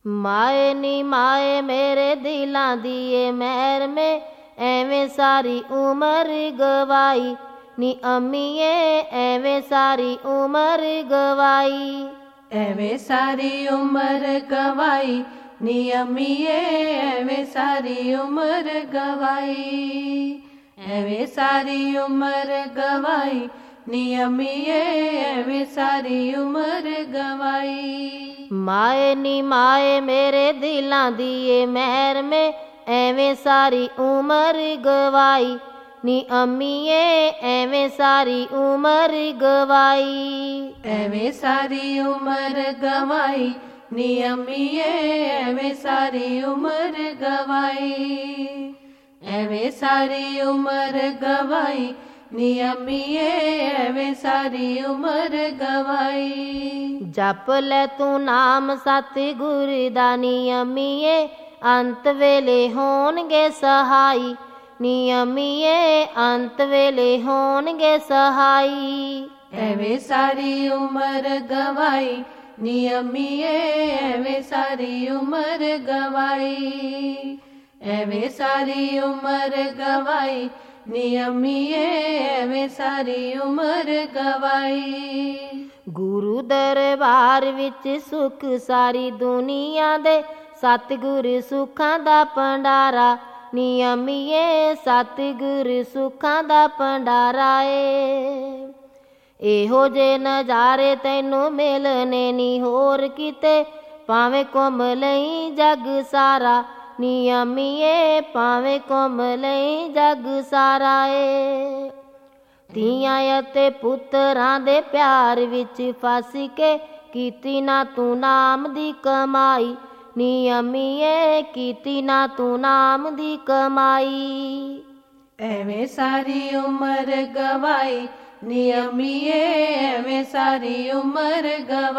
ਮਾਏ ਨੀ ਮਾਏ ਮੇਰੇ ਦਿਲਾਂ ਦੀ ਏ ਮਹਿਰ ਮੇ, ਐਵੇਂ ਸਾਰੀ ਉਮਰ ਗਵਾਈ ਨੀ ਅੰਮੀਏ, ਐਵੇਂ ਸਾਰੀ ਉਮਰ ਗਵਾਈ। ਐਵੇਂ ਸਾਰੀ ਉਮਰ ਗਵਾਈ ਨੀ ਅੰਮੀਏ, ਐਵੇਂ ਸਾਰੀ ਉਮਰ ਗਵਾਈ। ਐਵੇਂ ਸਾਰੀ ਉਮਰ ਗਵਾਈ ਨੀ ਅੰਮੀਏ, ਐਵੇਂ ਸਾਰੀ ਉਮਰ ਗਵਾਈ। ਮਾਏ ਨੀ ਮਾਏ ਮੇਰੇ ਦਿਲਾਂ ਦੀ ਏ ਮਹਿਰ ਮੇ, ਐਵੇਂ ਸਾਰੀ ਉਮਰ ਗਵਾਈ ਨੀ ਅੰਮੀਏ, ਐਵੇਂ ਸਾਰੀ ਉਮਰ ਗਵਾਈ। ਐਵੇਂ ਸਾਰੀ ਉਮਰ ਗਵਾਈ ਨੀ ਅੰਮੀਏ, ਐਵੇਂ ਸਾਰੀ ਉਮਰ ਗਵਾਈ। ਐਵੇਂ ਸਾਰੀ ਉਮਰ ਗਵਾਈ ਨੀ ਅੰਮੀਏ, ਐਵੇਂ ਸਾਰੀ ਉਮਰ ਗਵਾਈ। ਜਪ ਲੈ ਤੂੰ ਨਾਮ ਸਤਿਗੁਰ ਦਾ ਨੀ ਅੰਮੀਏ, ਅੰਤ ਵੇਲੇ ਹੋਣਗੇ ਸਹਾਈ ਨੀ ਅੰਮੀਏ, ਅੰਤ ਵੇਲੇ ਹੋਣਗੇ ਸਹਾਈ। ਐਵੇਂ ਸਾਰੀ ਉਮਰ ਗਵਾਈ ਨੀ ਅੰਮੀਏ, ਐਵੇਂ ਸਾਰੀ ਉਮਰ ਗਵਾਈ। ਐਵੇਂ ਸਾਰੀ ਉਮਰ ਗਵਾਈ ਨੀ ਅੰਮੀਏ, ਐਵੇਂ ਸਾਰੀ ਉਮਰ ਗਵਾਈ। ਗੁਰੂ ਦਰਬਾਰ ਵਿੱਚ ਸੁਖ ਸਾਰੀ ਦੁਨੀਆ ਦੇ, ਸਤਿਗੁਰ ਸੁੱਖਾਂ ਦਾ ਭੰਡਾਰਾ ਨੀ ਅੰਮੀਏ, ਸਤਿਗੁਰ ਸੁੱਖਾਂ ਦਾ ਭੰਡਾਰਾ ਏ। ਇਹੋ ਜੇ ਨਜ਼ਾਰੇ ਤੈਨੂੰ ਮਿਲਣੇ ਨੀ ਹੋਰ ਕਿਤੇ, ਭਾਵੇਂ ਘੁੰਮ ਲਈ ਜਗ ਸਾਰਾ ਨੀ ਅੰਮੀਏ, ਭਾਵੇਂ ਘੁੰਮ ਲਈ ਜਗ ਸਾਰਾ ਏ। ਧੀਆਂ ਅਤੇ ਪੁੱਤਰਾਂ ਦੇ ਪਿਆਰ ਵਿੱਚ ਫਸ ਕੇ, ਕੀਤੀ ਨਾ ਤੂੰ ਨਾਮ ਦੀ ਕਮਾਈ ਨੀ ਅੰਮੀਏ, ਕੀਤੀ ਨਾ ਤੂੰ ਨਾਮ ਦੀ ਕਮਾਈ। ਐਵੇਂ ਸਾਰੀ ਉਮਰ ਗਵਾਈ ਨੀ ਅੰਮੀਏ, ਐਵੇਂ ਸਾਰੀ ਉਮਰ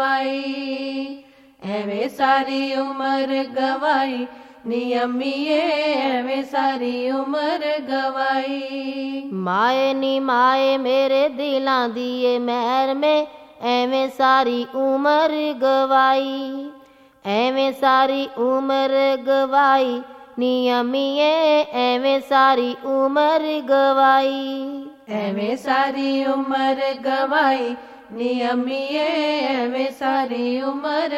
ਗਵਾਈ। ਐਵੇਂ ਸਾਰੀ ਉਮਰ ਗਵਾਈ ਨੀ ਅੰਮੀਏ, ਐਵੇਂ ਸਾਰੀ ਉਮਰ ਗਵਾਈ। ਮਾਏ ਨੀ ਮਾਏ ਮੇਰੇ ਦਿਲਾਂ ਦੀ ਏ ਮਹਿਰ ਮੇ, ਐਵੇਂ ਸਾਰੀ ਉਮਰ ਗਵਾਈ। ਐਵੇਂ ਸਾਰੀ ਉਮਰ ਗਵਾਈ ਨੀ ਅੰਮੀਏ, ਐਵੇਂ ਸਾਰੀ ਉਮਰ ਗਵਾਈ। ਐਵੇਂ ਸਾਰੀ ਉਮਰ ਗਵਾਈ ਨੀ ਅੰਮੀਏ, ਐਵੇਂ ਸਾਰੀ ਉਮਰ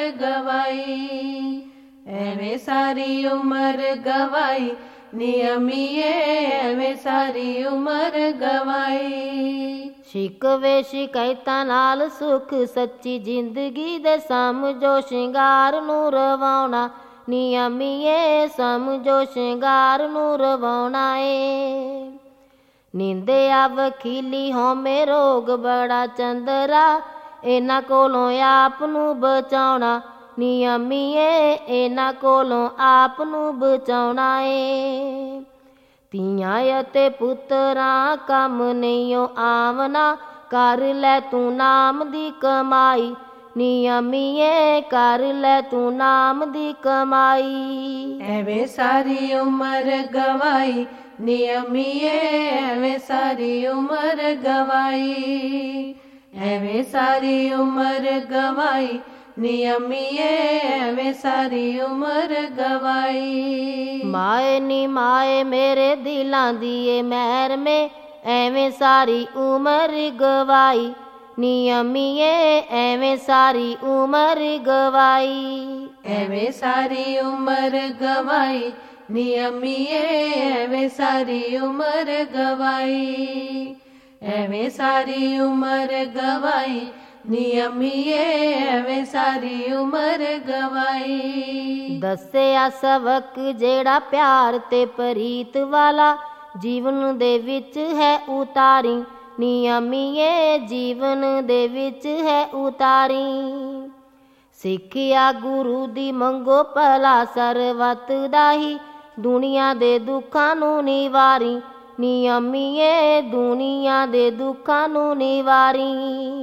ਗਵਾਈ। ਐਵੇਂ ਸਾਰੀ ਉਮਰ ਗਵਾਈ ਨੀ ਅੰਮੀਏ, ਐਵੇਂ ਸਾਰੀ ਉਮਰ ਗਵਾਈ। ਸ਼ਿਕਵੇ ਸ਼ਿਕਾਇਤਾਂ ਨਾਲ ਸੁਖ ਸੱਚੀ ਜ਼ਿੰਦਗੀ ਦੇ, ਸਮਝੋ ਸ਼ਿੰਗਾਰ ਨੂੰ ਰਵਾਉਣਾ ਨੀ ਅੰਮੀਏ, ਸਮਝੋ ਸ਼ਿੰਗਾਰ ਨੂੰ ਰਵਾਉਣਾ ਏ। ਨਿੰਦਿਆ ਵਖੀਲੀ ਹਉਮੈ ਰੋਗ ਬੜਾ ਚੰਦਰਾ, ਇਹਨਾਂ ਕੋਲੋਂ ਆਪ ਨੂੰ ਬਚਾਉਣਾ ਨੀ ਅੰਮੀਏ, ਇਹਨਾਂ ਕੋਲੋਂ ਆਪ ਨੂੰ ਬਚਾਉਣਾ ਏ। ਧੀਆਂ ਅਤੇ ਪੁੱਤਰਾਂ ਕੰਮ ਨਹੀਂਓ ਆਵਣਾ, ਕਰ ਲੈ ਤੂੰ ਨਾਮ ਦੀ ਕਮਾਈ ਨੀ ਅੰਮੀਏ, ਕਰ ਲੈ ਤੂੰ ਨਾਮ ਦੀ ਕਮਾਈ। ਐਵੇਂ ਸਾਰੀ ਉਮਰ ਗਵਾਈ ਨੀ ਅੰਮੀਏ, ਐਵੇਂ ਸਾਰੀ ਉਮਰ ਗਵਾਈ। ਐਵੇਂ ਸਾਰੀ ਉਮਰ ਗਵਾਈ ਨੀ ਅੰਮੀਏ, ਐਵੇਂ ਸਾਰੀ ਉਮਰ ਗਵਾਈ। ਮਾਏ ਨੀ ਮਾਏ ਮੇਰੇ ਦਿਲਾਂ ਦੀ ਏ ਮਹਿਰ ਮੇ, ਐਵੇਂ ਸਾਰੀ ਉਮਰ ਗਵਾਈ ਨੀ ਅੰਮੀਏ, ਐਵੇਂ ਸਾਰੀ ਉਮਰ ਗਵਾਈ। ਐਵੇਂ ਸਾਰੀ ਉਮਰ ਗਵਾਈ ਨੀ ਅੰਮੀਏ, ਐਵੇਂ ਸਾਰੀ ਉਮਰ ਗਵਾਈ। ਐਵੇਂ ਸਾਰੀ ਉਮਰ ਗਵਾਈ ਨੀ ਅੰਮੀਏ, ਐਵੇਂ ਸਾਰੀ ਉਮਰ ਗਵਾਈ। ਦੱਸਿਆ ਸਬਕ ਜਿਹੜਾ ਪਿਆਰ ਤੇ ਪ੍ਰੀਤ ਵਾਲਾ, ਜੀਵਨ ਦੇ ਵਿੱਚ ਹੈ ਉਤਾਰੀ ਨੀ ਅੰਮੀਏ, ਜੀਵਨ ਦੇ ਵਿੱਚ ਹੈ ਉਤਾਰੀ। ਸਿੱਖਿਆ ਗੁਰੂ ਦੀ ਮੰਗੋ ਭਲਾ ਸਰਬੱਤ ਦਾ ਹੀ, ਦੁਨੀਆ ਦੇ ਦੁੱਖਾਂ ਨੂੰ ਨਿਵਾਰੀ ਨੀ ਅੰਮੀਏ, ਦੁਨੀਆ ਦੇ ਦੁੱਖਾਂ ਨੂੰ ਨਿਵਾਰੀ।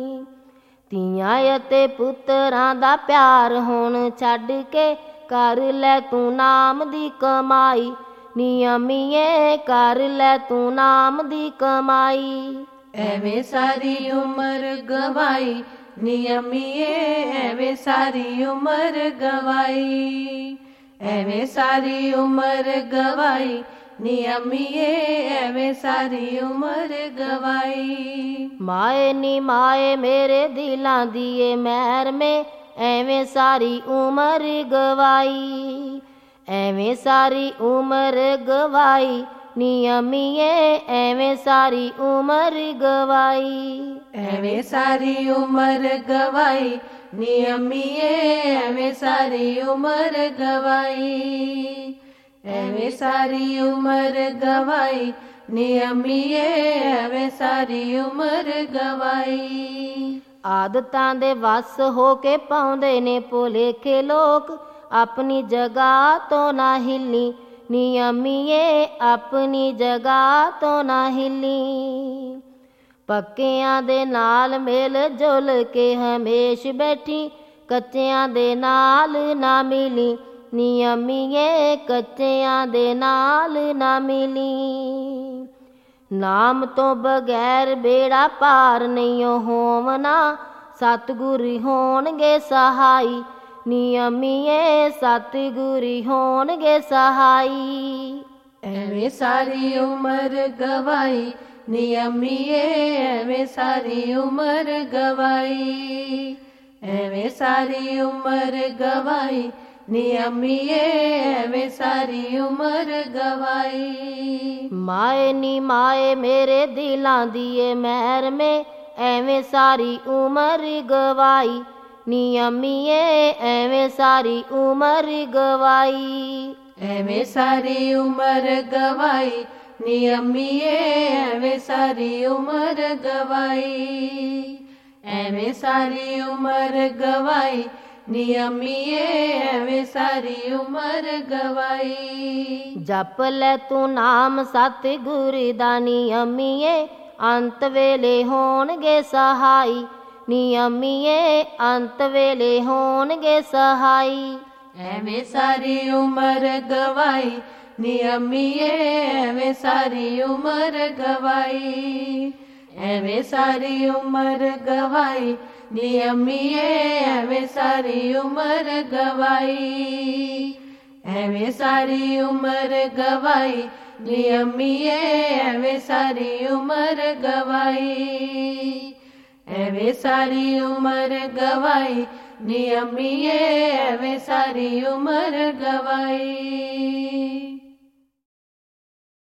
ਧੀਆਂ ਅਤੇ ਪੁੱਤਰਾਂ ਦਾ ਪਿਆਰ ਹੁਣ ਛੱਡ ਕੇ, ਕਰ ਲੈ ਤੂੰ ਨਾਮ ਦੀ ਕਮਾਈ ਨੀ ਅੰਮੀਏ, ਕਰ ਲੈ ਤੂੰ ਨਾਮ ਦੀ ਕਮਾਈ। ਐਵੇਂ ਸਾਰੀ ਉਮਰ ਗਵਾਈ नियमीए एवें सारी उम्र गवाई, एवें सारी उम्र गवाई, नियमीए एवें सारी उम्र गवाई। माए नी माए मेरे दिलां दिए मैर में एवें सारी उम्र गवाई, एवें सारी उम्र गवाई, नियमीए एवें सारी उम्र गवाई, एवें सारी उम्र गवाई, नियमीए एवें सारी उम्र गवाई, एवें सारी उम्र गवाई, नियमीए एवें सारी उम्र गवाई। आदतां दे वस हो के पाउंदे ने भुलेखे लोक, अपनी जगह तो ना हिली, नियमीए अपनी जगह तो ना हिली। पक्कियां दे नाल मेल जुल के हमेश बैठी, कच्चियां दे नाल ना मिली, नियमीए कच्चियां दे नाल ना मिली। नाम तो बगैर बेड़ा पार नहीं होवना, सतगुर होणगे सहाई, नियमीए सतगुर होणगे सहाई। एवें सारी उम्र गवाई, नियमीए एवें सारी उम्र गवाई, एवें सारी उम्र गवाई, नियमीए एवें सारी उम्र गवाई। माए नी माए मेरे दिलां दिए मैर में एवें सारी उम्र गवाई, नियमीए एवें सारी उम्र गवाई, एवें सारी उम्र गवाई, नियमीए एवें सारी उम्र गवाई, एवें सारी उम्र गवाई, नियमीए एवें सारी उम्र गवाई। जप ले तू नाम सतगुर दा, नियमीए अंत वेले होणगे सहाई, नियमीए अंत वेले होणगे सहाई। एवें सारी उम्र गवाई, नियमीए एवें सारी उम्र गवाई, एवें सारी उम्र गवाई, नियमीए एवें सारी उम्र गवाई, एवें सारी उम्र गवाई, नियमीए एवें सारी उम्र गवाई, एवें सारी उम्र गवाई, नियमीए एवें सारी उम्र गवाई।